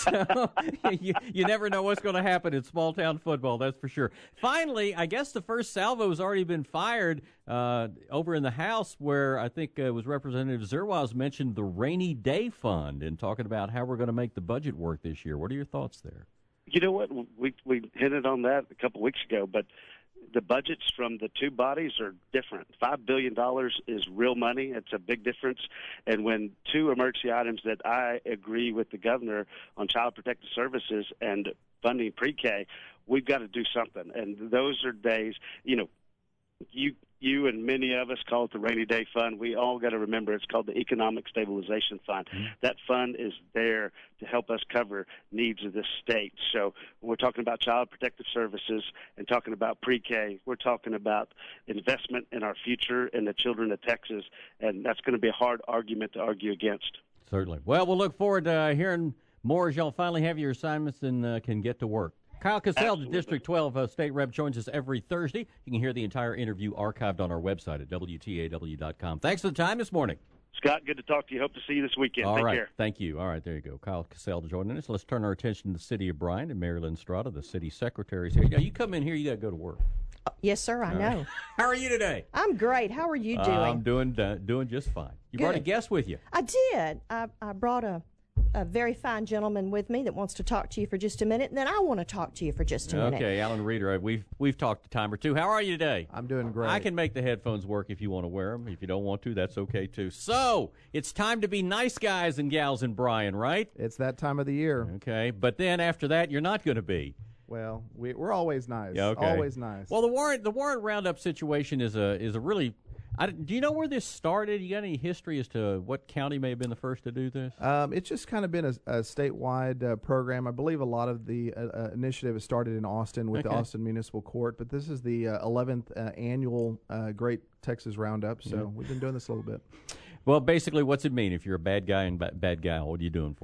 So you never know what's going to happen in small-town football, that's for sure. Finally, I guess the first salvo has already been fired over in the House, where I think it was Representative Zerwas mentioned the Rainy Day Fund and talking about how we're going to make the budget work this year. What are your thoughts there? You know what? We hinted on that a couple weeks ago, but the budgets from the two bodies are different. $5 billion is real money. It's a big difference. And when two emergency items that I agree with the governor on Child Protective Services and funding pre-K, we've got to do something. And those are days, you and many of us call it the Rainy Day Fund. We all got to remember it's called the Economic Stabilization Fund. Mm-hmm. That fund is there to help us cover needs of this state. So when we're talking about Child Protective Services and talking about pre-K, we're talking about investment in our future and the children of Texas, and that's going to be a hard argument to argue against. Certainly. Well, we'll look forward to hearing more as y'all finally have your assignments and can get to work. Kyle Cassell, the District 12 State Rep, joins us every Thursday. You can hear the entire interview archived on our website at WTAW.com. Thanks for the time this morning. Scott, good to talk to you. Hope to see you this weekend. All Take right. care. Thank you. All right, there you go. Kyle Cassell joining us. Let's turn our attention to the city of Bryan and Marilyn Strada, the city secretary. Here. You come in here, you got to go to work. Yes, sir, I know. How are you today? I'm great. How are you doing? I'm doing just fine. You brought a guest with you. I did. I brought a very fine gentleman with me that wants to talk to you for just a minute, and then I want to talk to you for just a minute. Okay, Alan Reeder, we've talked a time or two. How are you today? I'm doing great. I can make the headphones work if you want to wear them. If you don't want to, that's okay too. So, it's time to be nice guys and gals in Bryan, right? It's that time of the year. Okay, but then after that, you're not going to be. Well, we're always nice. Yeah, okay. Always nice. Well, the Warrant Roundup situation is a really. Do you know where this started? You got any history as to what county may have been the first to do this? It's just kind of been a statewide program. I believe a lot of the initiative has started in Austin with the Austin Municipal Court, but this is the 11th annual Great Texas Roundup, so we've been doing this a little bit. Well, basically, what's it mean if you're a bad guy and bad gal? What are you doing for them?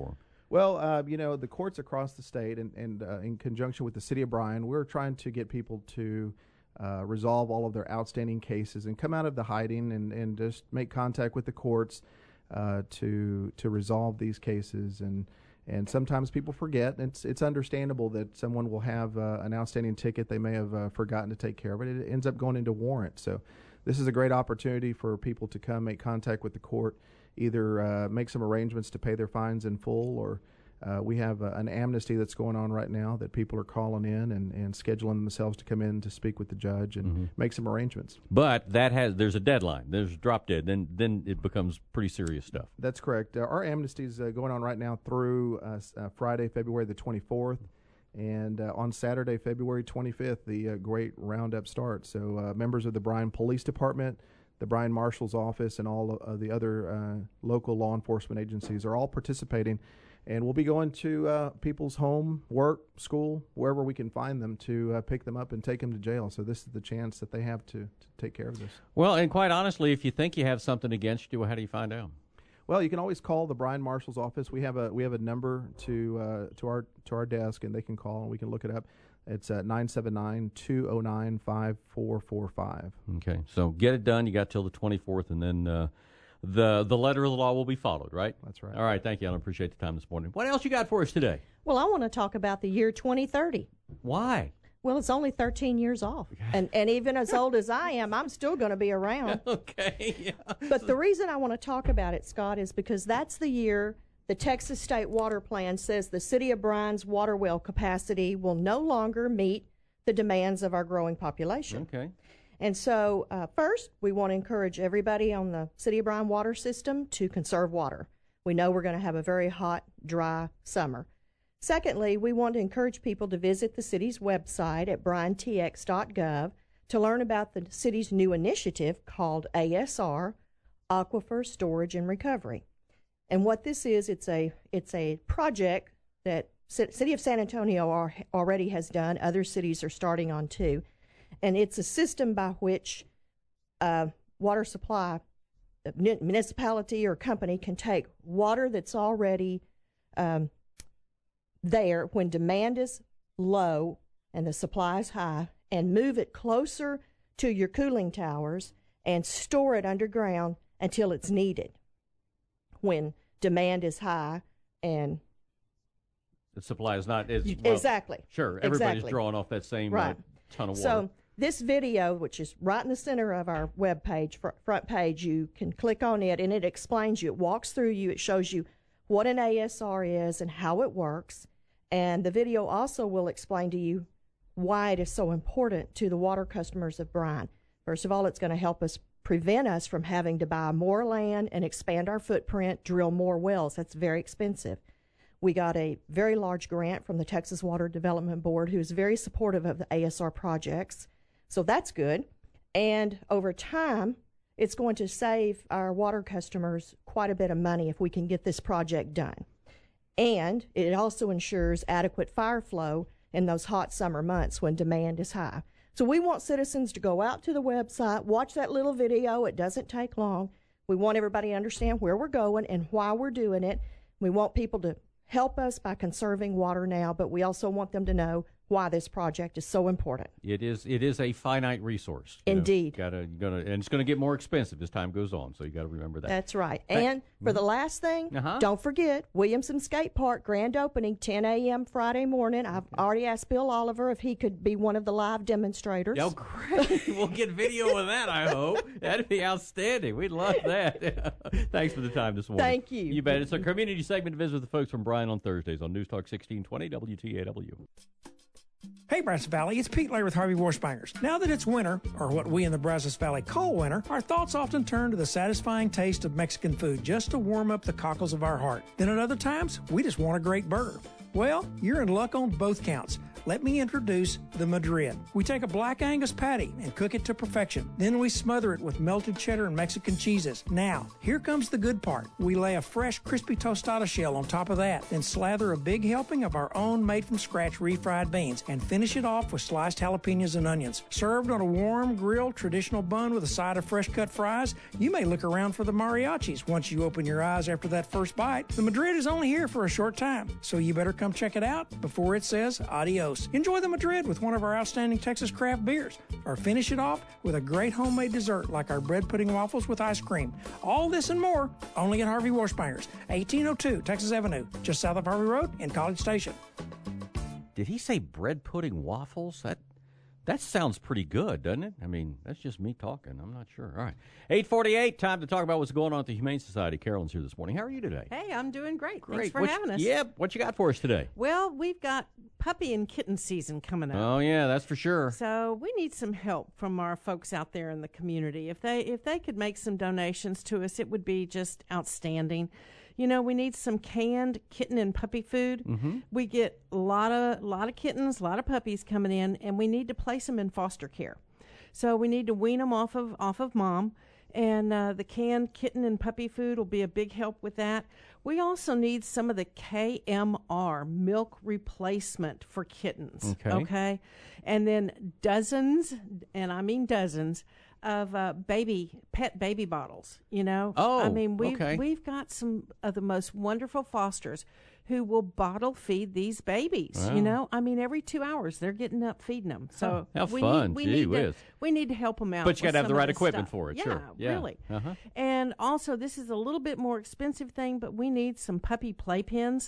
Well, the courts across the state and in conjunction with the city of Bryan, we're trying to get people to resolve all of their outstanding cases and come out of the hiding and just make contact with the courts to resolve these cases. And sometimes people forget. It's understandable that someone will have an outstanding ticket they may have forgotten to take care of it. It ends up going into warrant. So this is a great opportunity for people to come make contact with the court, either make some arrangements to pay their fines in full, or we have an amnesty that's going on right now that people are calling in and scheduling themselves to come in to speak with the judge and make some arrangements. But there's a deadline. There's a drop dead. Then it becomes pretty serious stuff. That's correct. Our amnesty is going on right now through Friday, February the 24th. And on Saturday, February 25th, the great roundup starts. So members of the Bryan Police Department, the Bryan Marshal's Office, and all of the other local law enforcement agencies are all participating. And we'll be going to people's home, work, school, wherever we can find them to pick them up and take them to jail. So this is the chance that they have to take care of this. Well, and quite honestly, if you think you have something against you, how do you find out? Well, you can always call the Bryan Marshal's Office. We have a number to our desk, and they can call and we can look it up. It's 979-209-5445. Okay, so get it done. You got till the 24th, and then the letter of the law will be followed, right? That's right. All right, thank you. I appreciate the time this morning. What else you got for us today? Well, I want to talk about the year 2030. Why? Well, it's only 13 years off. And even as old as I am, I'm still going to be around. Okay. Yeah. But the reason I want to talk about it, Scott, is because that's the year the Texas State Water Plan says the city of Bryan's water well capacity will no longer meet the demands of our growing population. Okay. And so, first, we want to encourage everybody on the City of Bryan water system to conserve water. We know we're going to have a very hot, dry summer. Secondly, we want to encourage people to visit the city's website at bryantx.gov to learn about the city's new initiative called ASR, Aquifer Storage and Recovery. And what this is, it's a project that City of San Antonio already has done. Other cities are starting on too. And it's a system by which water supply, municipality or company can take water that's already there when demand is low and the supply is high, and move it closer to your cooling towers and store it underground until it's needed when demand is high and the supply is not. Well, exactly. Sure, everybody's drawing off that same ton of water. So this video, which is right in the center of our web page, front page, you can click on it and it explains you. It walks through you. It shows you what an ASR is and how it works. And the video also will explain to you why it is so important to the water customers of Bryan. First of all, it's going to help us prevent us from having to buy more land and expand our footprint, drill more wells. That's very expensive. We got a very large grant from the Texas Water Development Board, who is very supportive of the ASR projects. So that's good. And over time, it's going to save our water customers quite a bit of money if we can get this project done. And it also ensures adequate fire flow in those hot summer months when demand is high. So we want citizens to go out to the website, watch that little video. It doesn't take long. We want everybody to understand where we're going and why we're doing it. We want people to help us by conserving water now, but we also want them to know why this project is so important. It is a finite resource. Indeed. And it's going to get more expensive as time goes on, so you got to remember that. That's right. And for the last thing, don't forget, Williamson Skate Park grand opening, 10 a.m. Friday morning. I've already asked Bill Oliver if he could be one of the live demonstrators. Oh, great. We'll get video of that, I hope. That'd be outstanding. We'd love that. Thanks for the time this morning. Thank you. You bet. It's a community segment to visit with the folks from Bryan on Thursdays on News Talk 1620 WTAW. Hey, Brazos Valley, it's Pete Lair with Harvey Washbangers. Now that it's winter, or what we in the Brazos Valley call winter, our thoughts often turn to the satisfying taste of Mexican food just to warm up the cockles of our heart. Then at other times, we just want a great burger. Well, you're in luck on both counts. let me introduce the Madrid. We take a black Angus patty and cook it to perfection. Then we smother it with melted cheddar and Mexican cheeses. Now, here comes the good part. We lay a fresh, crispy tostada shell on top of that, then slather a big helping of our own made-from-scratch refried beans, and finish it off with sliced jalapenos and onions. Served on a warm, grilled, traditional bun with a side of fresh-cut fries, you may look around for the mariachis once you open your eyes after that first bite. The Madrid is only here for a short time, so you better come check it out before it says adios. Enjoy the Madrid with one of our outstanding Texas craft beers, or finish it off with a great homemade dessert like our bread pudding waffles with ice cream. All this and more, only at Harvey Washbangers, 1802 Texas Avenue, just south of Harvey Road in College Station. Did he say bread pudding waffles? That sounds pretty good, doesn't it? I mean, that's just me talking. I'm not sure. All right. 8:48, time to talk about what's going on at the Humane Society. Carolyn's here this morning. How are you today? Hey, I'm doing great. Great. Thanks for having us. Yeah, what you got for us today? Well, we've got puppy and kitten season coming up. Oh, yeah, that's for sure. So we need some help from our folks out there in the community. If they could make some donations to us, it would be just outstanding. You know, we need some canned kitten and puppy food. Mm-hmm. We get a lot of kittens, a lot of puppies coming in, and we need to place them in foster care. So we need to wean them off of mom, and the canned kitten and puppy food will be a big help with that. We also need some of the KMR milk replacement for kittens. Okay, and then dozens, and I mean dozens, of pet baby bottles, you know. Oh, I mean, we've got some of the most wonderful fosters who will bottle feed these babies. Wow. You know, I mean, every 2 hours they're getting up feeding them. So how fun! we need to help them out. But you got to have the right equipment stuff. for it. Yeah, sure. Yeah, really. Uh-huh. And also, this is a little bit more expensive thing, but we need some puppy playpens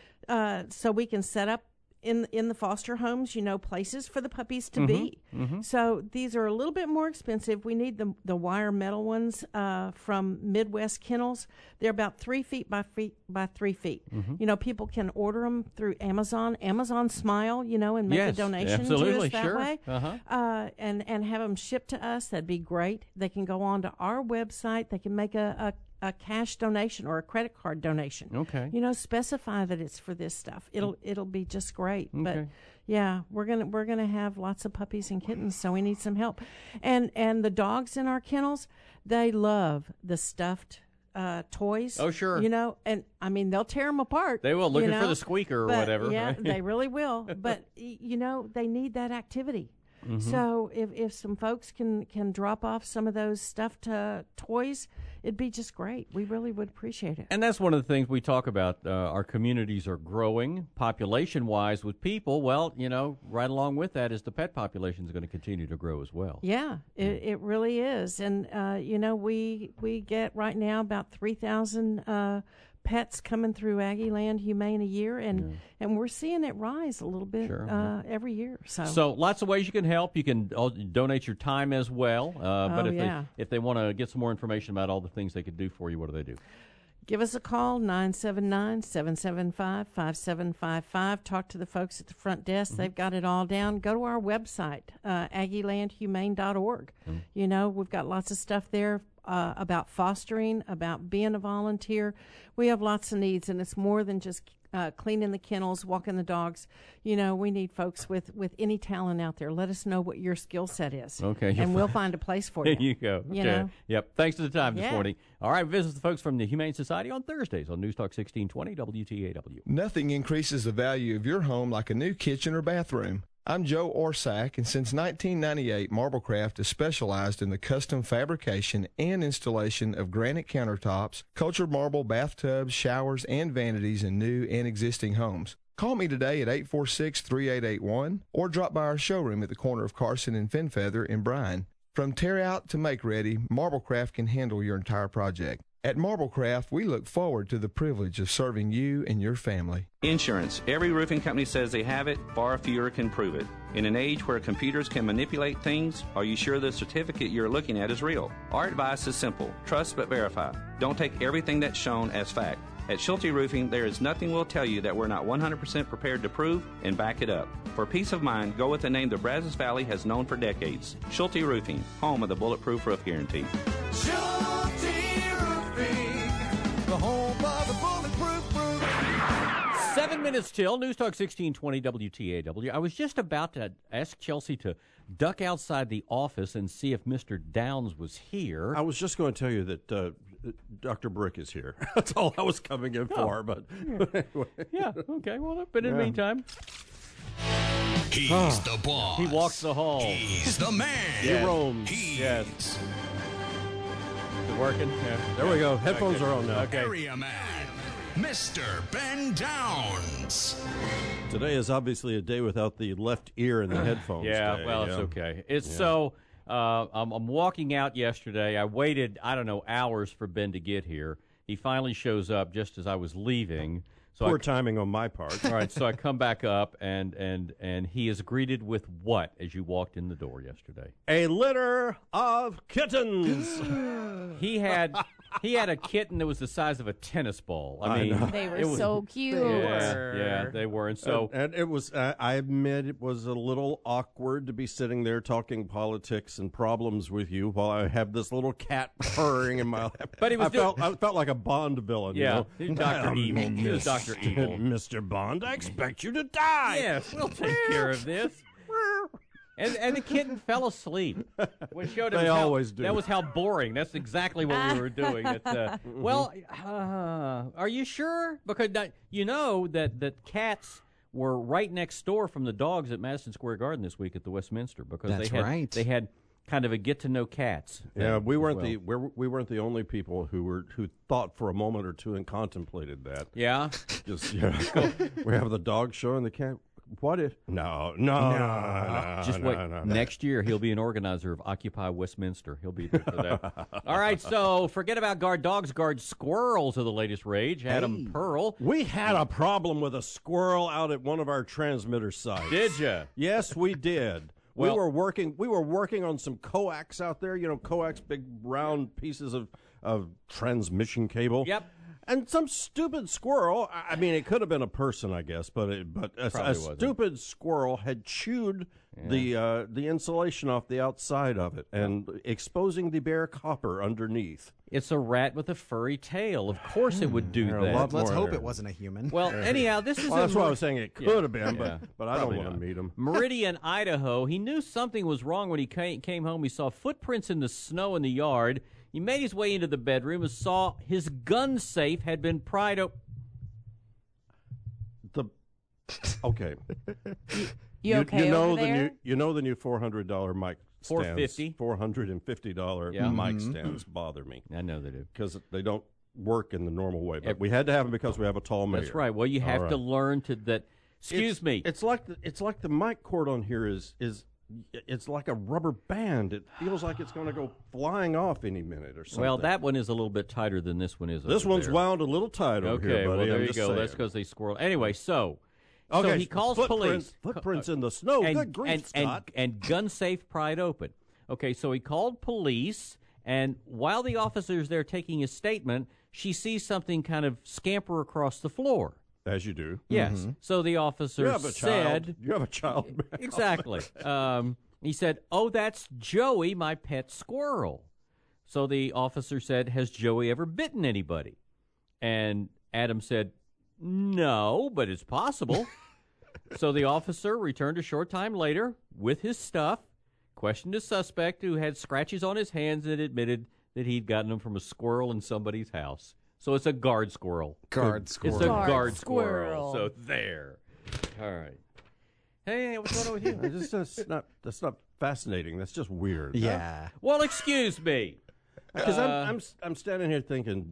so we can set up in the foster homes, you know, places for the puppies to be. Mm-hmm. So these are a little bit more expensive. We need the wire metal ones from Midwest Kennels. They're about 3 feet by 3 feet. Mm-hmm. You know, people can order them through Amazon Smile, you know, and make a donation to us that way. Uh-huh. And have them shipped to us. That'd be great. They can go on to our website. They can make a cash donation or a credit card donation. Okay. You know, specify that it's for this stuff. It'll be just great. Okay. But yeah, we're gonna have lots of puppies and kittens, so we need some help. And the dogs in our kennels, they love the stuffed toys. Oh, sure. You know, and I mean they'll tear them apart. They will, looking for the squeaker or whatever. Yeah, right? they really will. But you know, they need that activity. Mm-hmm. So if some folks can drop off some of those stuffed toys, it'd be just great. We really would appreciate it. And that's one of the things we talk about. Our communities are growing population-wise with people. Well, you know, right along with that is the pet population is going to continue to grow as well. Yeah, it really is. And, you know, we get right now about 3,000 pets coming through Aggieland Humane a year, and we're seeing it rise a little bit every year. So lots of ways you can help. You can donate your time as well. But if they want to get some more information about all the things they could do for you, what do they do? Give us a call, 979-775-5755. Talk to the folks at the front desk. Mm-hmm. They've got it all down. Go to our website, AggielandHumane.org. Mm-hmm. You know, we've got lots of stuff there about fostering, about being a volunteer. We have lots of needs, and it's more than just cleaning the kennels, walking the dogs. You know, we need folks with any talent out there. Let us know what your skill set is. Okay. And we'll find a place for you. There you go. You know? Yep. Thanks for the time this morning. All right. Visit the folks from the Humane Society on Thursdays on News Talk 1620 WTAW. Nothing increases the value of your home like a new kitchen or bathroom. I'm Joe Orsack, and since 1998, Marblecraft has specialized in the custom fabrication and installation of granite countertops, cultured marble bathtubs, showers, and vanities in new and existing homes. Call me today at 846-3881 or drop by our showroom at the corner of Carson and Finfeather in Bryan. From tear out to make ready, Marblecraft can handle your entire project. At Marblecraft, we look forward to the privilege of serving you and your family. Insurance. Every roofing company says they have it. Far fewer can prove it. In an age where computers can manipulate things, are you sure the certificate you're looking at is real? Our advice is simple. Trust but verify. Don't take everything that's shown as fact. At Schulte Roofing, there is nothing we'll tell you that we're not 100% prepared to prove and back it up. For peace of mind, go with a name the Brazos Valley has known for decades. Schulte Roofing, home of the Bulletproof Roof Guarantee. The home of the bulletproof roof. 7 minutes till. News Talk 1620 WTAW. I was just about to ask Chelsea to duck outside the office and see if Mr. Downs was here. I was just going to tell you that Dr. Brick is here. That's all I was coming in for. But anyway. Yeah, okay. Well, but in the meantime... He's the boss. He walks the hall. He's the man. Yes. He roams. Yes. Is it working? Yeah. There we go. Headphones are on now. Okay. Area man, Mr. Ben Downs. Today is obviously a day without the left ear in the headphones. Yeah, day, well, it's okay. It's so... I'm walking out yesterday. I waited, hours for Ben to get here. He finally shows up just as I was leaving. So Poor timing on my part. All right, so I come back up, and he is greeted with what as you walked in the door yesterday? A litter of kittens. He had a kitten that was the size of a tennis ball. I mean, they were so cute. Yeah, they were. And so, and it was. I admit it was a little awkward to be sitting there talking politics and problems with you while I have this little cat purring in my lap. But I felt like a Bond villain. Yeah, you know? Dr. Evil. He was Dr. Evil. Mr. Bond, I expect you to die. Yes, we'll take care of this. And the kitten fell asleep, which showed they always do. That was how boring. That's exactly what we were doing. Are you sure? Because you know that cats were right next door from the dogs at Madison Square Garden this week at the Westminster because they had kind of a get to know cats. Yeah, we weren't the only people who thought for a moment or two and contemplated that. Yeah, just we have the dog show and the cat. What if? No. Just wait. Next year, he'll be an organizer of Occupy Westminster. He'll be there for that. All right, so forget about guard dogs. Guard squirrels are the latest rage. Adam Pearl. We had a problem with a squirrel out at one of our transmitter sites. Did you? Yes, we did. Well, we were working on some coax out there. You know, coax, big round pieces of transmission cable. Yep. And some stupid squirrel, I mean, it could have been a person, I guess, but a stupid squirrel had chewed the insulation off the outside of it and exposing the bare copper underneath. It's a rat with a furry tail. Of course it would do that. Let's hope it wasn't a human. Well, anyhow, this is... that's why I was saying it could have been, but I don't want to meet him. Meridian, Idaho. He knew something was wrong when he came home. He saw footprints in the snow in the yard. He made his way into the bedroom and saw his gun safe had been pried open. Okay. You okay over there? You know the new $400 mic stands. $450 mic stands bother me. I know they do. Because they don't work in the normal way. But we had to have them because we have a tall mayor. That's right. Well, you have to learn to that. Excuse me. It's like the mic cord on here is it's like a rubber band. It feels like it's going to go flying off any minute or something. Well, that one is a little bit tighter than this one is. This one's wound a little tight over here, buddy. Well, there I'm you just go. saying. That's because they squirrel. Anyway, so he calls footprints, police. Footprints in the snow. Good grief, Scott. And gun safe pried open. Okay, so he called police, and while the officer's there taking his statement, she sees something kind of scamper across the floor. As you do. Yes. Mm-hmm. So the officer said... You have a child. Exactly. He said, "Oh, that's Joey, my pet squirrel." So the officer said, "Has Joey ever bitten anybody?" And Adam said, "No, but it's possible." So the officer returned a short time later with his stuff, questioned a suspect who had scratches on his hands and admitted that he'd gotten them from a squirrel in somebody's house. So it's a guard squirrel. It's a guard squirrel. So there. All right. Hey, what's going on with you? That's not fascinating. That's just weird. Yeah. Well, excuse me. Because I'm standing here thinking,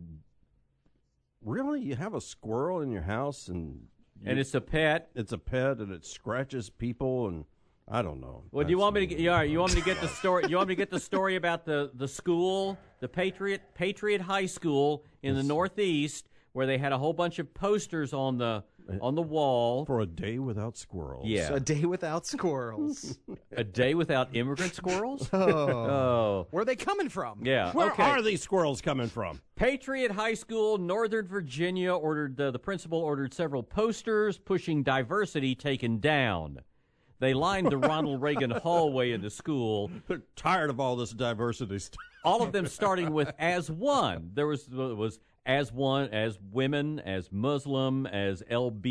really, you have a squirrel in your house and it's a pet. It's a pet and it scratches people and I don't know. Well, do you want me to get? You want me to get the story? You want me to get the story about the school, the Patriot High School in the Northeast, where they had a whole bunch of posters on the wall for a day without squirrels. Yeah, a day without squirrels. A day without immigrant squirrels. Oh, where are they coming from? Yeah, where are these squirrels coming from? Patriot High School, Northern Virginia, ordered the principal ordered several posters pushing diversity taken down. They lined the Ronald Reagan hallway in the school. They're tired of all this diversity stuff. All of them starting with "as one." There was as women, as Muslim, as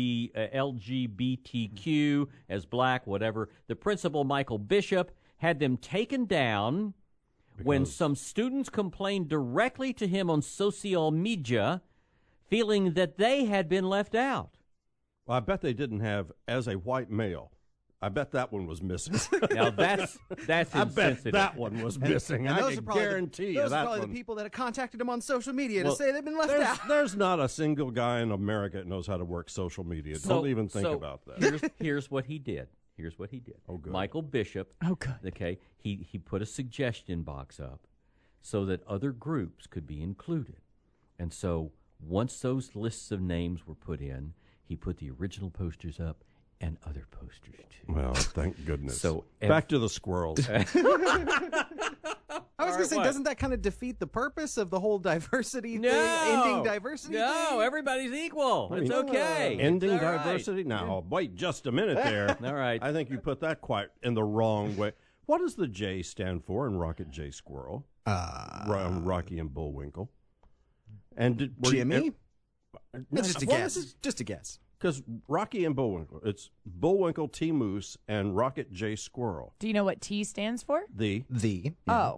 LGBTQ, as black, whatever. The principal, Michael Bishop, had them taken down when some students complained directly to him on social media, feeling that they had been left out. Well, I bet they didn't have as a white male. I bet that one was missing. Now that's I bet that one was missing. And I those can are guarantee you those that are probably one. the people that have contacted him on social media to say they've been left out. There's not a single guy in America that knows how to work social media. Don't even think about that. Here's what he did. Oh, good. Michael Bishop. Oh, good. Okay, he put a suggestion box up so that other groups could be included. And so once those lists of names were put in, he put the original posters up and other posters too. Well, thank goodness. So back to the squirrels. I was going to say, doesn't that kind of defeat the purpose of the whole diversity thing? Ending diversity thing? Everybody's equal. It's okay. Ending It's all right. diversity? Now, wait just a minute there. All right. I think you put that quite in the wrong way. What does the J stand for in Rocket J Squirrel? Rocky and Bullwinkle. And Jimmy? No, Just a guess. This is just a guess. Because Rocky and Bullwinkle, it's Bullwinkle T Moose and Rocket J Squirrel. Do you know what T stands for? The. Oh.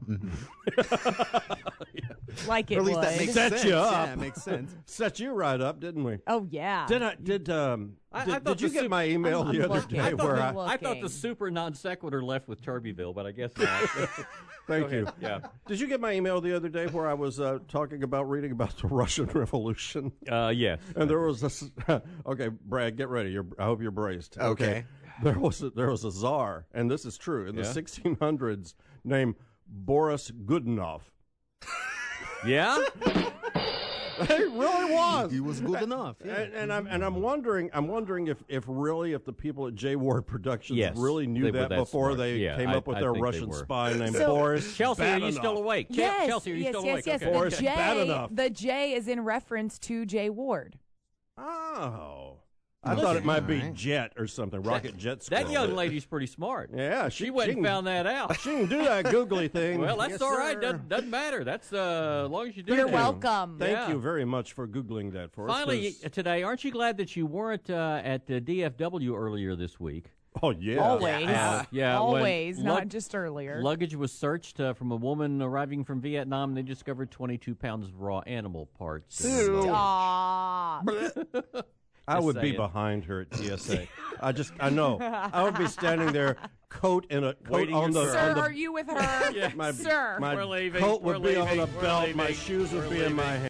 Like it Or at least would. Set that makes sense. you up. Yeah, it makes sense. Set you right up, didn't we? Oh, yeah. Did you get my email the other day I where thought the super non sequitur left with Turbyville, but I guess not. Thank you. Yeah. Did you get my email the other day where I was reading about the Russian Revolution? Yes. And there was this. Okay, Brad, get ready. I hope you're braced. Okay. There was a czar, and this is true, in the 1600s, named Boris Godunov. Yeah. It really was. He was good enough. Yeah. And I'm wondering if the people at J Ward Productions really knew they were that that before smart. they Yeah, came up with I their think they Russian were. spy named So- Boris. Chelsea, are you Badenov. still awake? Yes, Chelsea, are you still awake? yes. Okay. Boris The J, Badenov. the J is in reference to J Ward. Oh. I thought it might be Jet or something, Rocket Jet Squirrel. That young lady's pretty smart. Yeah, She went and found that out. She can do that googly thing. Well, that's Yes, all right. sir. Doesn't matter. That's as long as you do You're it. welcome. Thank you very much for Googling that for us. Finally, 'cause- today, aren't you glad that you weren't at the DFW earlier this week? Oh, yeah. Always. Yeah, Always, when not just earlier. Luggage was searched from a woman arriving from Vietnam. They discovered 22 pounds of raw animal parts. Stop. I would be saying. behind her at TSA. I know. I would be standing there, coat Waiting on the. your Sir, on the are you with her? Yeah. my, Sir. My We're leaving. coat would We're be on leaving. a We're belt. leaving. My shoes would We're be in my leaving. hand.